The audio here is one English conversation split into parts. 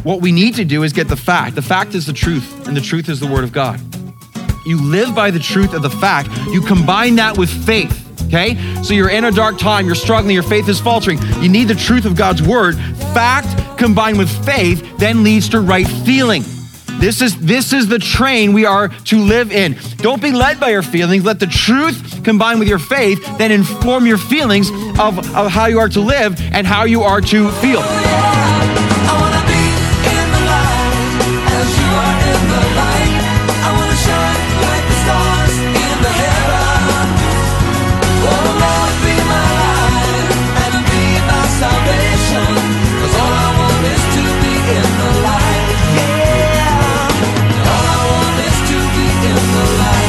what we need to do is get the fact. The fact is the truth, and the truth is the word of God. You live by the truth of the fact. You combine that with faith, okay? So you're in a dark time, you're struggling, your faith is faltering. You need the truth of God's word. Fact combined with faith then leads to right feeling. This is the train we are to live in. Don't be led by your feelings. Let the truth combined with your faith then inform your feelings of how you are to live and how you are to feel. I wanna be in the light as you are in the light. I wanna shine like the stars in the heaven. Oh Lord, be my light and be my salvation. 'Cause all I want is to be in the light. Yeah. All I want is to be in the light.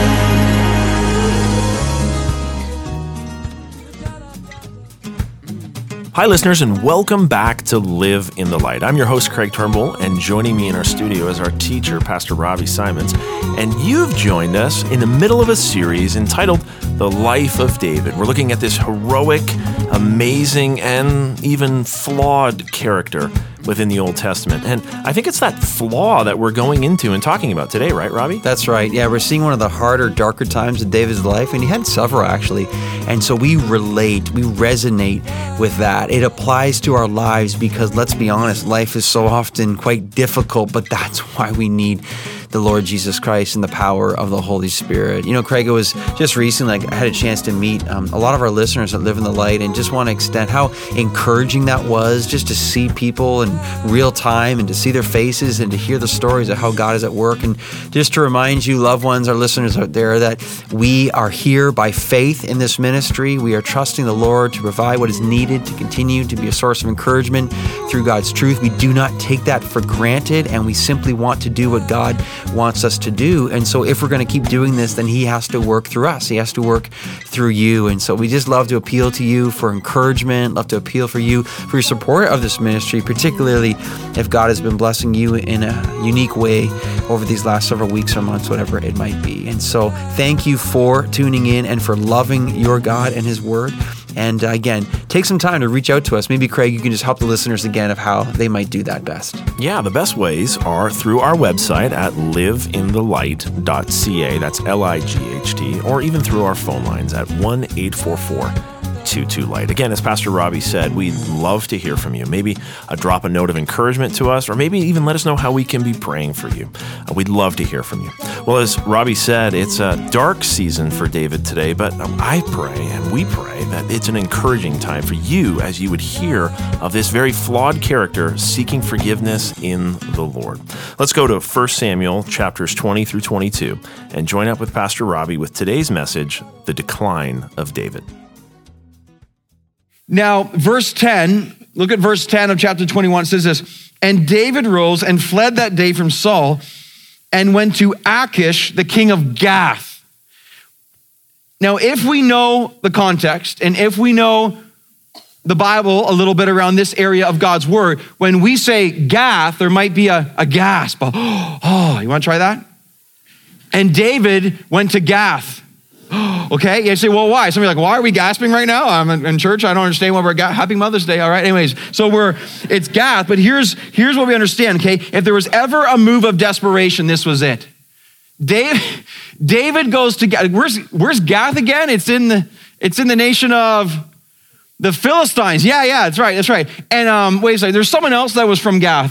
Hi, listeners, and welcome back to Live in the Light. I'm your host, Craig Turnbull, and joining me in our studio is our teacher, Pastor Robbie Simons. And you've joined us in the middle of a series entitled The Life of David. We're looking at this heroic, amazing, and even flawed character within the Old Testament. And I think it's that flaw that we're going into and talking about today, right, Robbie? That's right. Yeah, we're seeing one of the harder, darker times in David's life, and he had several actually. And so we relate, we resonate with that. It applies to our lives because, let's be honest, life is so often quite difficult, but that's why we need the Lord Jesus Christ and the power of the Holy Spirit. You know, Craig, it was just recently, I had a chance to meet a lot of our listeners that live in the light, and just want to extend how encouraging that was, just to see people in real time and to see their faces and to hear the stories of how God is at work. And just to remind you, loved ones, our listeners out there, that we are here by faith in this ministry. We are trusting the Lord to provide what is needed to continue to be a source of encouragement through God's truth. We do not take that for granted, and we simply want to do what God wants us to do. And so if we're going to keep doing this, then he has to work through us. He has to work through you. And so we just love to appeal to you for encouragement, love to appeal for you for your support of this ministry, particularly if God has been blessing you in a unique way over these last several weeks or months, whatever it might be. And so thank you for tuning in and for loving your God and his word. And again, take some time to reach out to us. Maybe, Craig, you can just help the listeners again of how they might do that best. Yeah, the best ways are through our website at liveinthelight.ca. That's L-I-G-H-T, or even through our phone lines at 1-844-22-LIGHT. Again, as Pastor Robbie said, we'd love to hear from you. Maybe drop a note of encouragement to us, or maybe even let us know how we can be praying for you. We'd love to hear from you. Well, as Robbie said, it's a dark season for David today, but I pray, and we pray, that it's an encouraging time for you as you would hear of this very flawed character seeking forgiveness in the Lord. Let's go to 1 Samuel chapters 20 through 22 and join up with Pastor Robbie with today's message, The Decline of David. Now, verse 10, look at verse 10 of chapter 21. It says this, "And David rose and fled that day from Saul and went to Achish, the king of Gath." Now, if we know the context and if we know the Bible a little bit around this area of God's word, when we say Gath, there might be a gasp. Oh, you want to try that? And David went to Gath. Okay, you say, well, why? Somebody's like, why are we gasping right now? I'm in church. I don't understand why we're Happy Mother's Day. All right, anyways, so it's Gath, but here's what we understand, okay? If there was ever a move of desperation, this was it. David goes to Gath. Where's Gath again? It's in the nation of the Philistines. Yeah, that's right. And wait a second, there's someone else that was from Gath.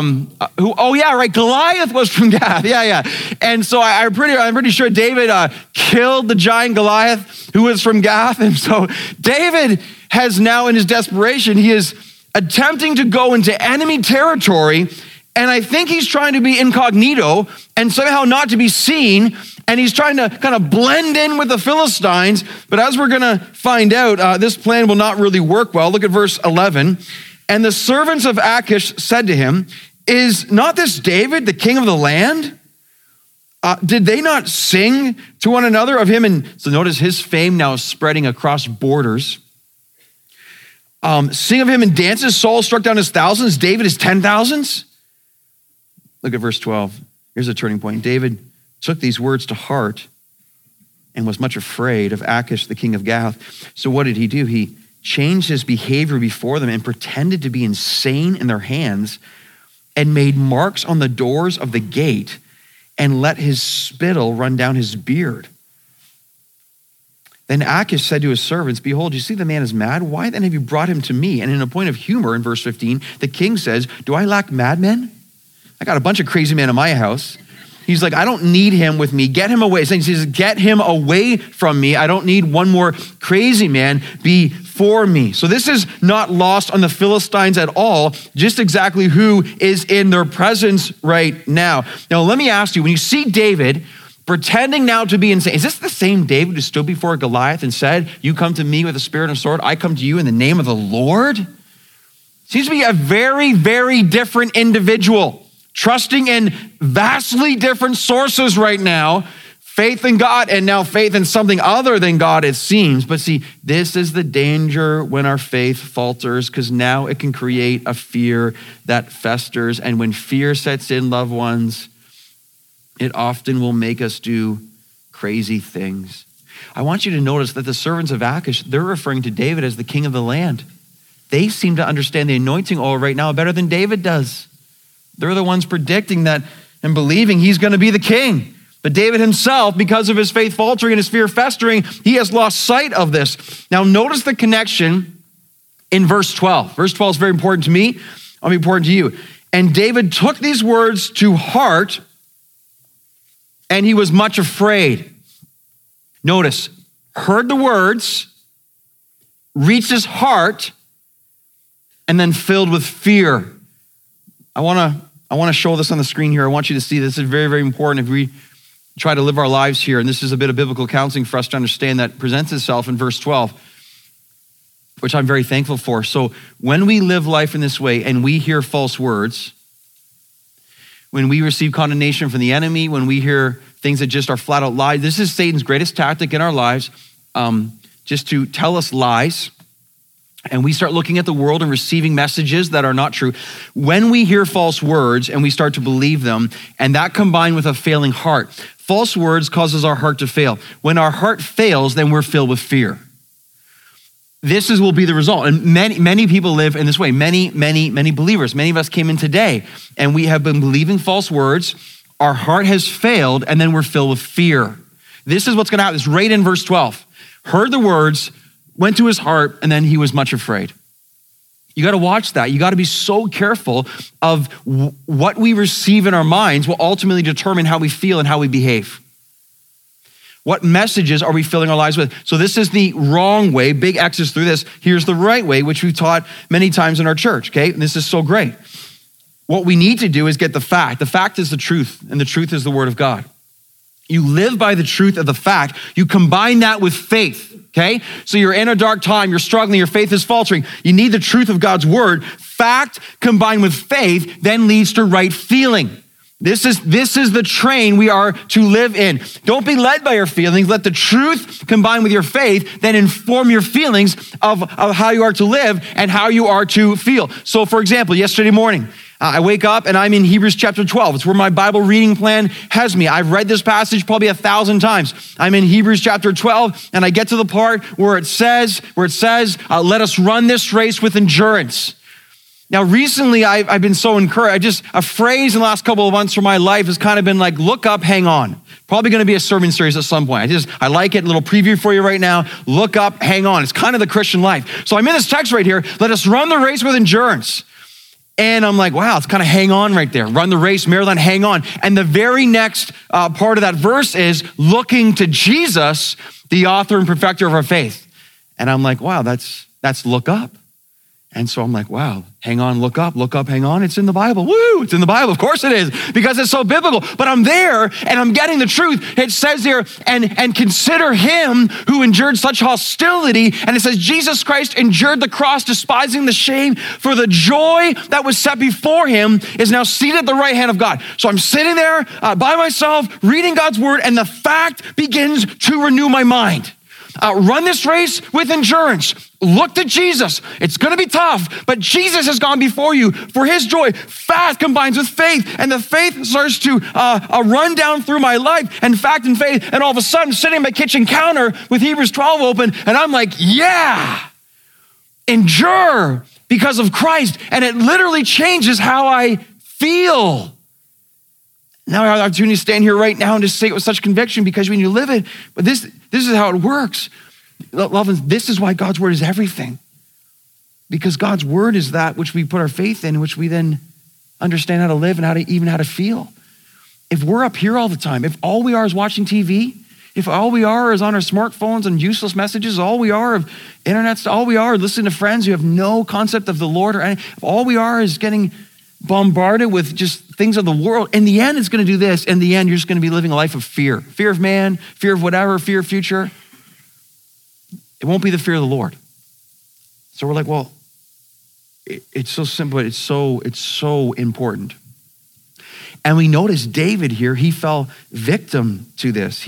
Goliath was from Gath. Yeah. And so I'm pretty sure David killed the giant Goliath who was from Gath. And so David has now, in his desperation, he is attempting to go into enemy territory. And I think he's trying to be incognito and somehow not to be seen. And he's trying to kind of blend in with the Philistines. But as we're going to find out, this plan will not really work well. Look at verse 11. "And the servants of Achish said to him, 'Is not this David, the king of the land? Did they not sing to one another of him?'" And so notice his fame now is spreading across borders. "Sing of him in dances. Saul struck down his thousands. David his 10,000s. Look at verse 12. Here's a turning point. "David took these words to heart and was much afraid of Achish, the king of Gath. So what did he do? He changed his behavior before them and pretended to be insane in their hands and made marks on the doors of the gate and let his spittle run down his beard. Then Achish said to his servants, behold, you see the man is mad. Why then have you brought him to me? And in a point of humor, in verse 15, the king says, do I lack madmen? I got a bunch of crazy men in my house. He's like, I don't need him with me. Get him away. He says, get him away from me. I don't need one more crazy man before me. So this is not lost on the Philistines at all, just exactly who is in their presence right now. Now, let me ask you, when you see David pretending now to be insane, is this the same David who stood before Goliath and said, you come to me with a spear and a sword, I come to you in the name of the Lord? Seems to be a very, very different individual, trusting in vastly different sources right now, faith in God and now faith in something other than God, it seems. But see, this is the danger when our faith falters, because now it can create a fear that festers. And when fear sets in, loved ones, it often will make us do crazy things. I want you to notice that the servants of Achish, they're referring to David as the king of the land. They seem to understand the anointing oil right now better than David does. They're the ones predicting that and believing he's going to be the king. But David himself, because of his faith faltering and his fear festering, he has lost sight of this. Now notice the connection in verse 12. Verse 12 is very important to me. I'll be important to you. And David took these words to heart, and he was much afraid. Notice, heard the words, reached his heart, and then filled with fear. I want to show this on the screen here. I want you to see this is very, very important if we try to live our lives here. And this is a bit of biblical counseling for us to understand that presents itself in verse 12, which I'm very thankful for. So when we live life in this way and we hear false words, when we receive condemnation from the enemy, when we hear things that just are flat out lies, this is Satan's greatest tactic in our lives, just to tell us lies. And we start looking at the world and receiving messages that are not true. When we hear false words and we start to believe them, and that combined with a failing heart, false words causes our heart to fail. When our heart fails, then we're filled with fear. This will be the result. And many people live in this way. Many believers. Many of us came in today and we have been believing false words. Our heart has failed and then we're filled with fear. This is what's going to happen. It's right in verse 12. Heard the words, went to his heart, and then he was much afraid. You got to watch that. You got to be so careful of what we receive in our minds will ultimately determine how we feel and how we behave. What messages are we filling our lives with? So this is the wrong way. Big X's through this. Here's the right way, which we've taught many times in our church, okay? And this is so great. What we need to do is get the fact. The fact is the truth, and the truth is the word of God. You live by the truth of the fact. You combine that with faith, okay? So you're in a dark time, you're struggling, your faith is faltering. You need the truth of God's word. Fact combined with faith then leads to right feeling. This is the train we are to live in. Don't be led by your feelings. Let the truth combine with your faith then inform your feelings of how you are to live and how you are to feel. So for example, yesterday morning, I wake up and I'm in Hebrews chapter 12. It's where my Bible reading plan has me. I've read this passage probably 1,000 times. I'm in Hebrews chapter 12 and I get to the part where it says, let us run this race with endurance. Now, recently I've been so encouraged. A phrase in the last couple of months for my life has kind of been like, look up, hang on. Probably going to be a sermon series at some point. I like it. A little preview for you right now. Look up, hang on. It's kind of the Christian life. So I'm in this text right here. Let us run the race with endurance. And I'm like, wow, it's kind of hang on right there. Run the race, marathon, hang on. And the very next part of that verse is looking to Jesus, the author and perfecter of our faith. And I'm like, wow, that's look up. And so I'm like, wow, hang on, look up, hang on. It's in the Bible. Woo, it's in the Bible. Of course it is, because it's so biblical. But I'm there and I'm getting the truth. It says here, and consider him who endured such hostility. And it says, Jesus Christ endured the cross, despising the shame, for the joy that was set before him is now seated at the right hand of God. So I'm sitting there by myself, reading God's word, and the fact begins to renew my mind. Run this race with endurance. Look to Jesus. It's going to be tough, but Jesus has gone before you for his joy. Fact combines with faith, and the faith starts to run down through my life, and fact and faith, and all of a sudden, sitting at my kitchen counter with Hebrews 12 open, and I'm like, yeah, endure because of Christ, and it literally changes how I feel. Now I have the opportunity to stand here right now and just say it with such conviction because when you live it, but this is how it works. Love, this is why God's word is everything. Because God's word is that which we put our faith in, which we then understand how to live and how to feel. If we're up here all the time, if all we are is watching TV, if all we are is on our smartphones and useless messages, all we are of internet, all we are is listening to friends who have no concept of the Lord, or if all we are is getting bombarded with just things of the world, in the end, it's going to do this. In the end, you're just going to be living a life of fear. Fear of man, fear of whatever, fear of future. It won't be the fear of the Lord. So we're like, well, it's so simple. It's so important. And we notice David here, he fell victim to this.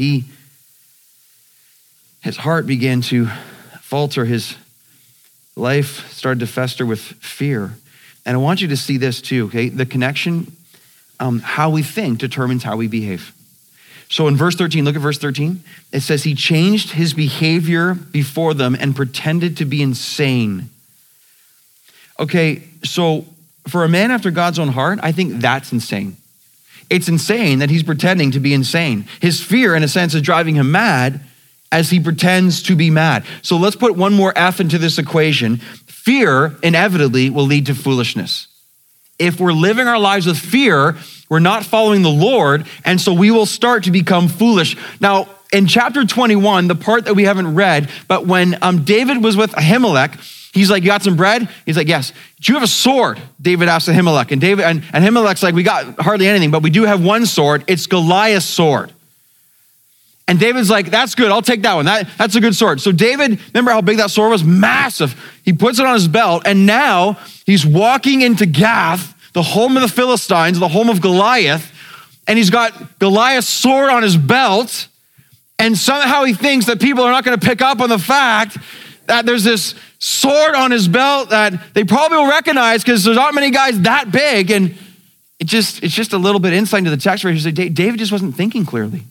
His heart began to falter. His life started to fester with fear. And I want you to see this too, okay? The connection, how we think determines how we behave. So in verse 13, look at verse 13. It says, he changed his behavior before them and pretended to be insane. Okay, so for a man after God's own heart, I think that's insane. It's insane that he's pretending to be insane. His fear, in a sense, is driving him mad as he pretends to be mad. So let's put one more F into this equation. Fear inevitably will lead to foolishness. If we're living our lives with fear, we're not following the Lord, and so we will start to become foolish. Now, in chapter 21, the part that we haven't read, but when David was with Ahimelech, he's like, you got some bread? He's like, yes. Do you have a sword? David asked Ahimelech. And Ahimelech's like, we got hardly anything, but we do have one sword. It's Goliath's sword. And David's like, that's good. I'll take that one. That's a good sword. So David, remember how big that sword was? Massive. He puts it on his belt, and now he's walking into Gath, the home of the Philistines, the home of Goliath, and he's got Goliath's sword on his belt, and somehow he thinks that people are not going to pick up on the fact that there's this sword on his belt that they probably will recognize because there's not many guys that big, and it's just a little bit insight into the text where David just wasn't thinking clearly.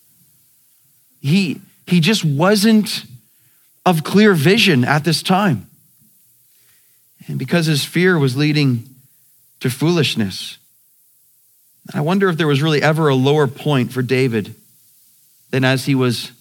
He just wasn't of clear vision at this time. And because his fear was leading to foolishness, I wonder if there was really ever a lower point for David than as he was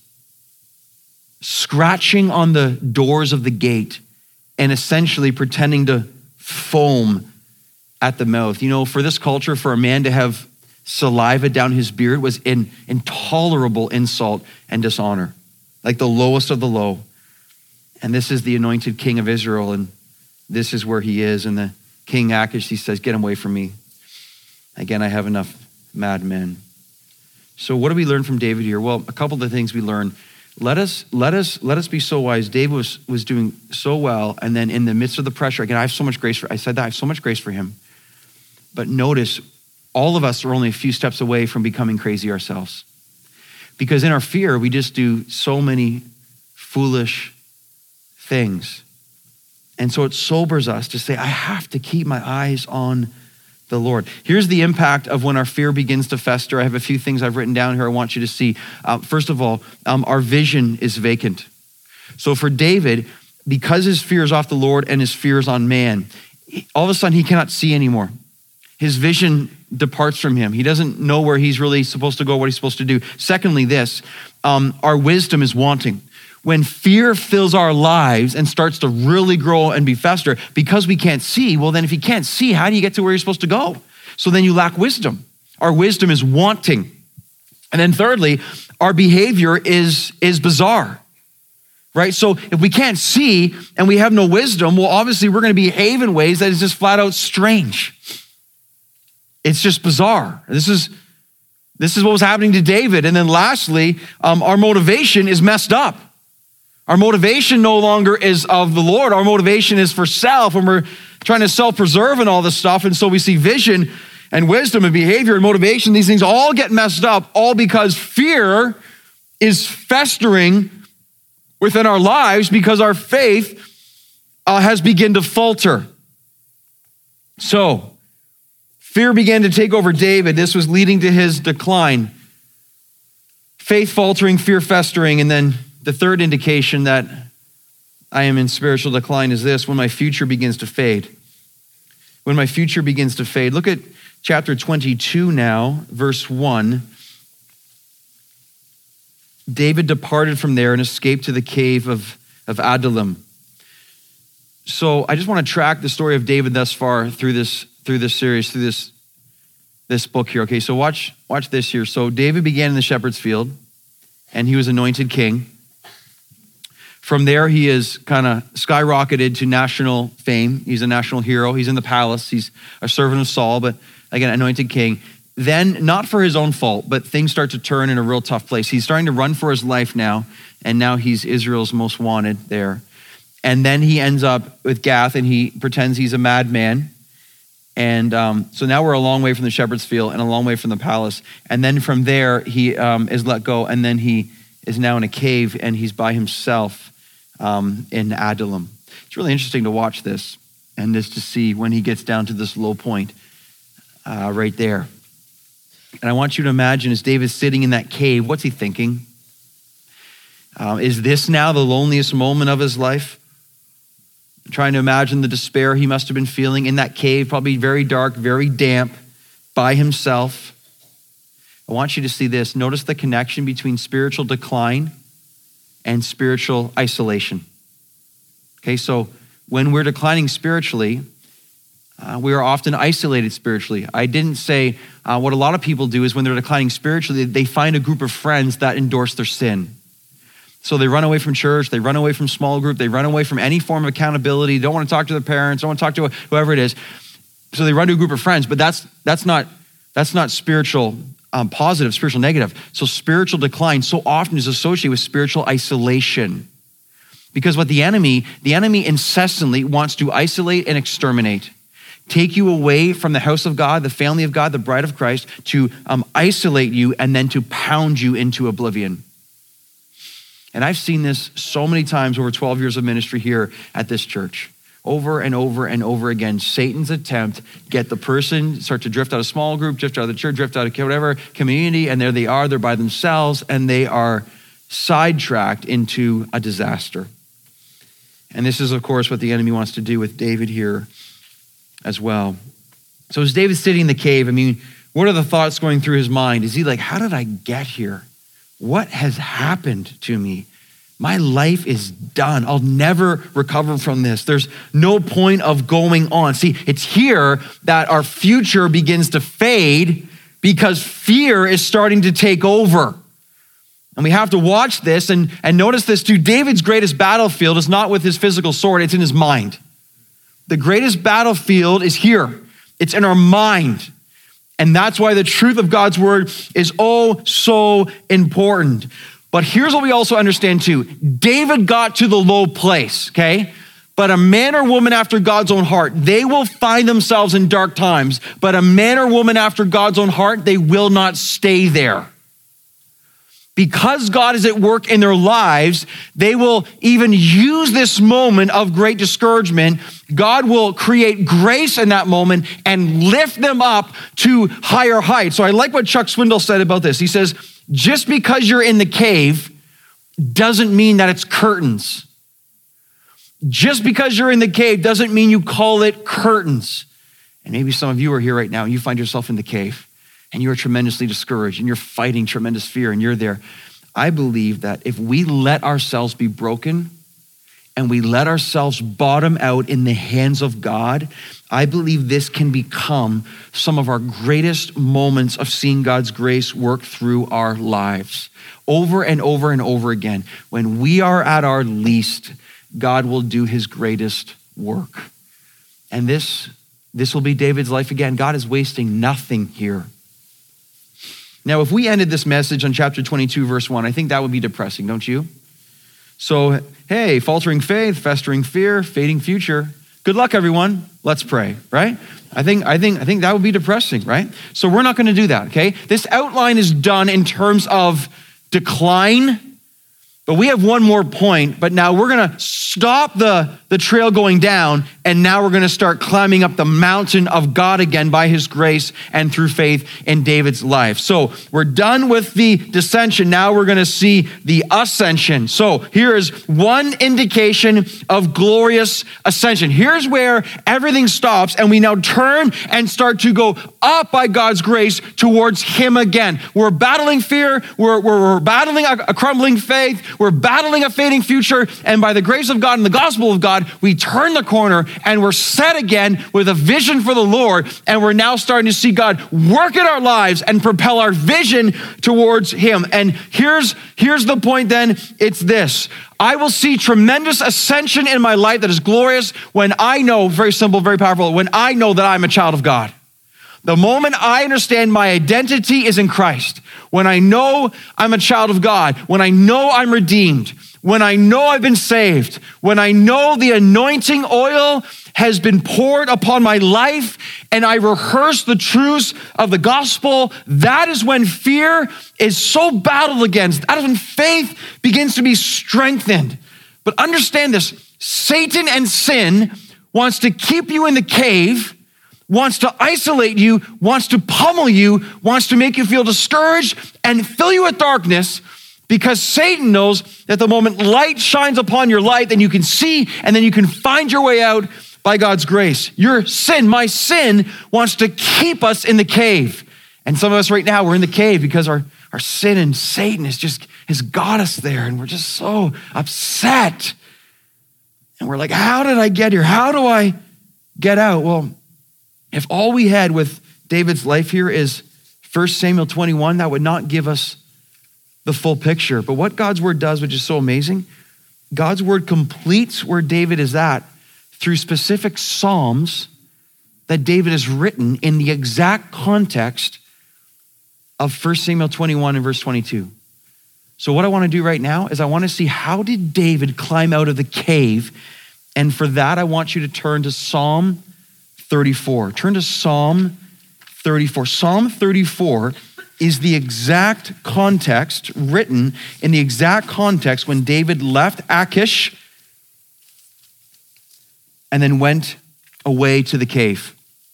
scratching on the doors of the gate and essentially pretending to foam at the mouth. You know, for this culture, for a man to have saliva down his beard was an intolerable insult and dishonor, like the lowest of the low. And this is the anointed king of Israel, and this is where he is. And the King Achish, he says, get him away from me. Again, I have enough madmen. So what do we learn from David here? Well, a couple of the things we learn. Let us be so wise. David was doing so well, and then in the midst of the pressure, again, I have so much grace for him. But notice, all of us are only a few steps away from becoming crazy ourselves. Because in our fear, we just do so many foolish things. And so it sobers us to say, I have to keep my eyes on the Lord. Here's the impact of when our fear begins to fester. I have a few things I've written down here I want you to see. First of all, our vision is vacant. So for David, because his fear is off the Lord and his fear is on man, all of a sudden he cannot see anymore. His vision departs from him. He doesn't know where he's really supposed to go, what he's supposed to do. Secondly, our wisdom is wanting. When fear fills our lives and starts to really grow and be fester, because we can't see, well then if you can't see, how do you get to where you're supposed to go? So then you lack wisdom. Our wisdom is wanting. And then thirdly, our behavior is bizarre, right? So if we can't see and we have no wisdom, well obviously we're gonna behave in ways that is just flat out strange. It's just bizarre. This is what was happening to David. And then lastly, our motivation is messed up. Our motivation no longer is of the Lord. Our motivation is for self, and we're trying to self-preserve and all this stuff. And so we see vision and wisdom and behavior and motivation. These things all get messed up, all because fear is festering within our lives because our faith has begun to falter. So fear began to take over David. This was leading to his decline. Faith faltering, fear festering, and then the third indication that I am in spiritual decline is this: when my future begins to fade. when my future begins to fade. Look at chapter 22 now, verse 1. David departed from there and escaped to the cave of Adullam. So I just want to track the story of David thus far through this series, through this book here. Okay, so watch this here. So David began in the shepherd's field, and he was anointed king. From there, he is kind of skyrocketed to national fame. He's a national hero. He's in the palace. He's a servant of Saul, but again, anointed king. Then, not for his own fault, but things start to turn in a real tough place. He's starting to run for his life now, and now he's Israel's most wanted there. And then he ends up with Gath, and he pretends he's a madman. And so now we're a long way from the shepherd's field and a long way from the palace. And then from there, he is let go, and then he is now in a cave, and he's by himself in Adullam. It's really interesting to watch this and just to see when he gets down to this low point right there. And I want you to imagine as David's sitting in that cave, what's he thinking? Is this now the loneliest moment of his life? I'm trying to imagine the despair he must have been feeling in that cave, probably very dark, very damp, by himself. I want you to see this. Notice the connection between spiritual decline and spiritual isolation. Okay, so when we're declining spiritually, we are often isolated spiritually. I didn't say what a lot of people do is when they're declining spiritually, they find a group of friends that endorse their sin. So they run away from church, they run away from small group, they run away from any form of accountability, don't want to talk to their parents, don't want to talk to whoever it is. So they run to a group of friends, but that's not spiritual positive, spiritual negative. So spiritual decline so often is associated with spiritual isolation. Because what the enemy incessantly wants to isolate and exterminate. Take you away from the house of God, the family of God, the bride of Christ, to isolate you and then to pound you into oblivion. And I've seen this so many times over 12 years of ministry here at this church. Over and over and over again, Satan's attempt, get the person, start to drift out of small group, drift out of the church, drift out of whatever community, and there they are, they're by themselves, and they are sidetracked into a disaster. And this is, of course, what the enemy wants to do with David here as well. So as David's sitting in the cave, I mean, what are the thoughts going through his mind? Is he like, how did I get here? What has happened to me? My life is done. I'll never recover from this. There's no point of going on. See, it's here that our future begins to fade because fear is starting to take over. And we have to watch this and notice this too. David's greatest battlefield is not with his physical sword, it's in his mind. The greatest battlefield is here. It's in our mind. And that's why the truth of God's word is oh so important. But here's what we also understand too. David got to the low place, okay? But a man or woman after God's own heart, they will find themselves in dark times. But a man or woman after God's own heart, they will not stay there. Because God is at work in their lives, they will even use this moment of great discouragement. God will create grace in that moment and lift them up to higher heights. So I like what Chuck Swindoll said about this. He says, just because you're in the cave doesn't mean that it's curtains. Just because you're in the cave doesn't mean you call it curtains. And maybe some of you are here right now and you find yourself in the cave and you're tremendously discouraged and you're fighting tremendous fear and you're there. I believe that if we let ourselves be broken and we let ourselves bottom out in the hands of God, I believe this can become some of our greatest moments of seeing God's grace work through our lives. Over and over and over again, when we are at our least, God will do his greatest work. And this will be David's life again. God is wasting nothing here. Now, if we ended this message on chapter 22, verse 1, I think that would be depressing, don't you? So, hey, faltering faith, festering fear, fading future. Good luck, everyone. Let's pray, right? I think that would be depressing, right? So we're not going to do that, okay? This outline is done in terms of decline, But we have one more point, but now we're gonna stop the trail going down, and now we're gonna start climbing up the mountain of God again by his grace and through faith in David's life. So we're done with the descension. Now we're gonna see the ascension. So here is one indication of glorious ascension. Here's where everything stops, and we now turn and start to go up by God's grace towards him again. We're battling fear, we're battling a crumbling faith, we're battling a fading future, and by the grace of God and the gospel of God, we turn the corner and we're set again with a vision for the Lord, and we're now starting to see God work in our lives and propel our vision towards him. And here's the point then, it's this. I will see tremendous ascension in my life that is glorious when I know, very simple, very powerful, when I know that I'm a child of God. The moment I understand my identity is in Christ, when I know I'm a child of God, when I know I'm redeemed, when I know I've been saved, when I know the anointing oil has been poured upon my life, and I rehearse the truths of the gospel, that is when fear is so battled against. That is when faith begins to be strengthened. But understand this, Satan and sin wants to keep you in the cave, wants to isolate you, wants to pummel you, wants to make you feel discouraged and fill you with darkness, because Satan knows that the moment light shines upon your light, then you can see and then you can find your way out by God's grace. Your sin, my sin, wants to keep us in the cave. And some of us right now, we're in the cave because our sin and Satan has got us there, and we're just so upset. And we're like, how did I get here? How do I get out? Well, if all we had with David's life here is 1 Samuel 21, that would not give us the full picture. But what God's word does, which is so amazing, God's word completes where David is at through specific psalms that David has written in the exact context of 1 Samuel 21 and verse 22. So what I want to do right now is I want to see, how did David climb out of the cave? And for that, I want you to turn to Psalm 34. Turn to Psalm 34. Psalm 34 is the exact context, written in the exact context when David left Achish and then went away to the cave.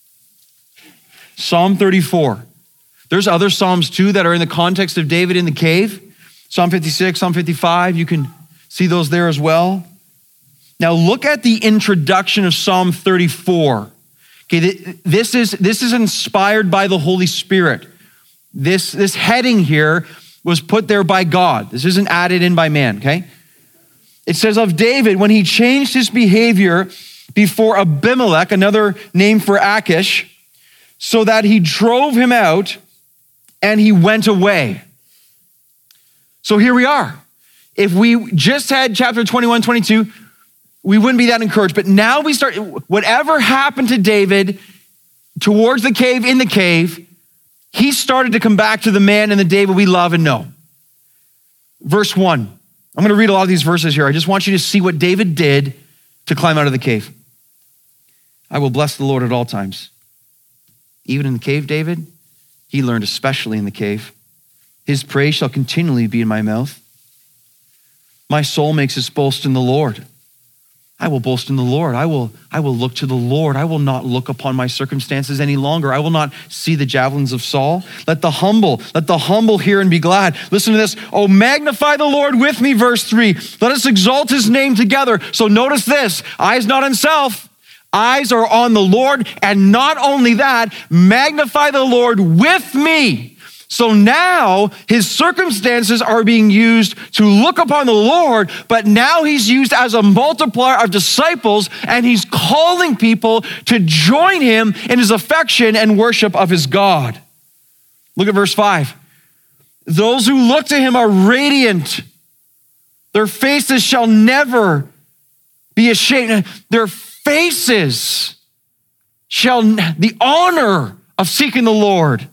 Psalm 34. There's other Psalms too that are in the context of David in the cave. Psalm 56, Psalm 55, you can see those there as well. Now look at the introduction of Psalm 34. Okay, this is inspired by the Holy Spirit. This heading here was put there by God. This isn't added in by man, okay? It says of David, when he changed his behavior before Abimelech, another name for Achish, so that he drove him out and he went away. So here we are. If we just had chapter 21, 22, we wouldn't be that encouraged. But now we start, whatever happened to David towards the cave, in the cave, he started to come back to the man and the David we love and know. Verse 1. I'm going to read a lot of these verses here. I just want you to see what David did to climb out of the cave. I will bless the Lord at all times. Even in the cave, David, he learned especially in the cave. His praise shall continually be in my mouth. My soul makes its boast in the Lord. I will boast in the Lord. I will look to the Lord. I will not look upon my circumstances any longer. I will not see the javelins of Saul. Let the humble hear and be glad. Listen to this. Oh, magnify the Lord with me, verse 3. Let us exalt his name together. So notice this, eyes not on self, eyes are on the Lord. And not only that, magnify the Lord with me. So now his circumstances are being used to look upon the Lord, but now he's used as a multiplier of disciples, and he's calling people to join him in his affection and worship of his God. Look at verse 5. Those who look to him are radiant. Their faces shall never be ashamed. Their faces shall, the honor of seeking the Lord.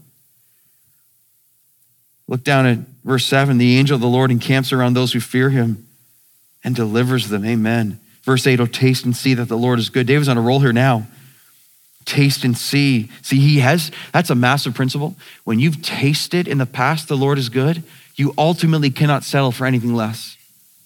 Look down at verse 7. The angel of the Lord encamps around those who fear him and delivers them. Amen. Verse 8, oh, taste and see that the Lord is good. David's on a roll here now. Taste and see. See, that's a massive principle. When you've tasted in the past the Lord is good, you ultimately cannot settle for anything less.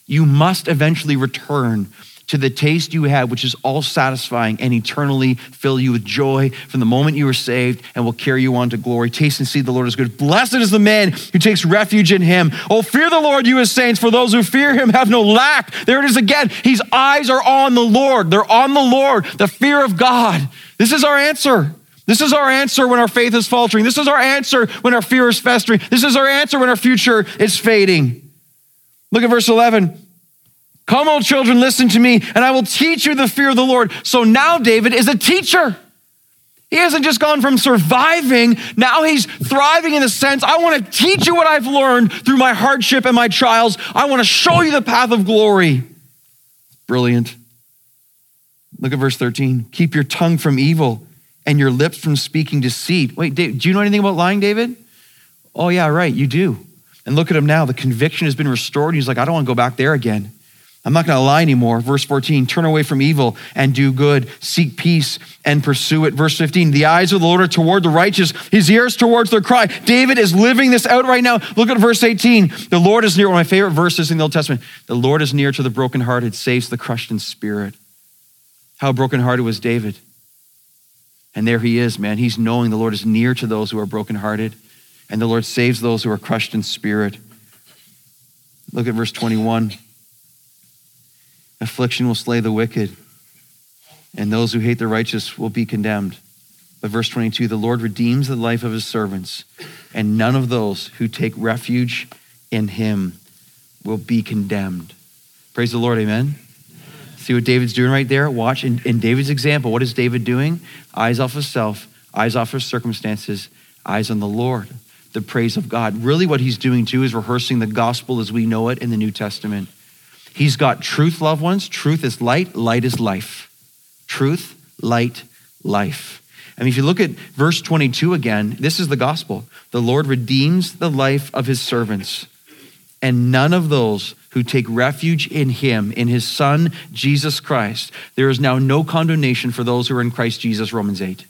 You must eventually return to the taste you had, which is all satisfying and eternally fill you with joy from the moment you were saved and will carry you on to glory. Taste and see the Lord is good. Blessed is the man who takes refuge in him. Oh, fear the Lord, you his saints, for those who fear him have no lack. There it is again. His eyes are on the Lord. They're on the Lord, the fear of God. This is our answer. This is our answer when our faith is faltering. This is our answer when our fear is festering. This is our answer when our future is fading. Look at verse 11. Come, O children, listen to me, and I will teach you the fear of the Lord. So now David is a teacher. He hasn't just gone from surviving, now he's thriving in the sense, I want to teach you what I've learned through my hardship and my trials. I want to show you the path of glory. Brilliant. Look at verse 13. Keep your tongue from evil and your lips from speaking deceit. Wait, Dave, do you know anything about lying, David? Oh yeah, right, you do. And look at him now. The conviction has been restored. He's like, I don't want to go back there again. I'm not going to lie anymore. Verse 14, turn away from evil and do good. Seek peace and pursue it. Verse 15, the eyes of the Lord are toward the righteous, his ears towards their cry. David is living this out right now. Look at verse 18. The Lord is near, one of my favorite verses in the Old Testament. The Lord is near to the brokenhearted, saves the crushed in spirit. How brokenhearted was David? And there he is, man. He's knowing the Lord is near to those who are brokenhearted, and the Lord saves those who are crushed in spirit. Look at verse 21. Affliction will slay the wicked, and those who hate the righteous will be condemned. But verse 22, the Lord redeems the life of his servants, and none of those who take refuge in him will be condemned. Praise the Lord, amen? See what David's doing right there? Watch, in David's example, what is David doing? Eyes off of self, eyes off of circumstances, eyes on the Lord, the praise of God. Really what he's doing too is rehearsing the gospel as we know it in the New Testament. He's got truth, loved ones. Truth is light, light is life. Truth, light, life. I mean, if you look at verse 22 again, this is the gospel. The Lord redeems the life of his servants, and none of those who take refuge in him, in his son, Jesus Christ. There is now no condemnation for those who are in Christ Jesus, Romans 8.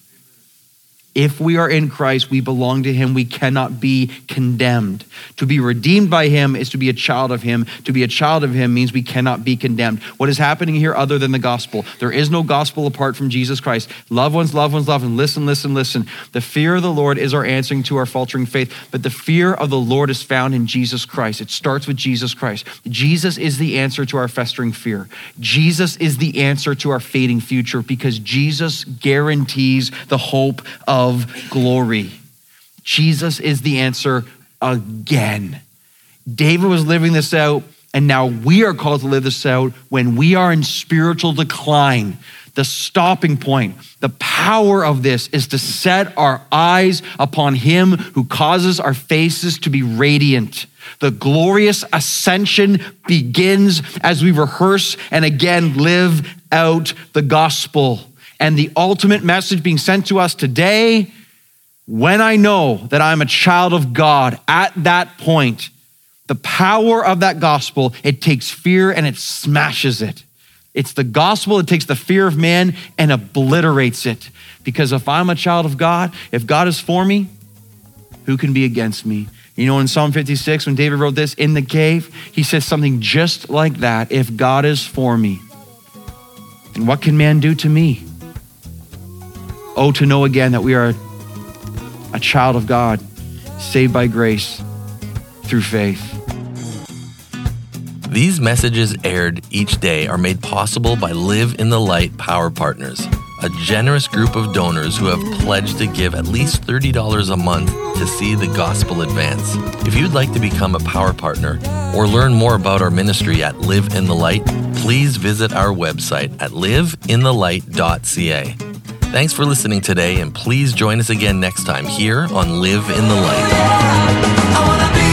If we are in Christ, we belong to him. We cannot be condemned. To be redeemed by him is to be a child of him. To be a child of him means we cannot be condemned. What is happening here other than the gospel? There is no gospel apart from Jesus Christ. Loved ones, loved ones, loved ones. Listen, listen, listen. The fear of the Lord is our answering to our faltering faith, but the fear of the Lord is found in Jesus Christ. It starts with Jesus Christ. Jesus is the answer to our festering fear. Jesus is the answer to our fading future because Jesus guarantees the hope of glory. Jesus is the answer again. David was living this out, and now we are called to live this out when we are in spiritual decline. The stopping point, the power of this is to set our eyes upon him who causes our faces to be radiant. The glorious ascension begins as we rehearse and again live out the gospel. And the ultimate message being sent to us today, when I know that I'm a child of God, at that point, the power of that gospel, it takes fear and it smashes it. It's the gospel that takes the fear of man and obliterates it. Because if I'm a child of God, if God is for me, who can be against me? You know, in Psalm 56, when David wrote this in the cave, he says something just like that. If God is for me, then what can man do to me? Oh, to know again that we are a child of God, saved by grace through faith. These messages aired each day are made possible by Live in the Light Power Partners, a generous group of donors who have pledged to give at least $30 a month to see the gospel advance. If you'd like to become a power partner or learn more about our ministry at Live in the Light, please visit our website at liveinthelight.ca. Thanks for listening today, and please join us again next time here on Live in the Light. I wanna be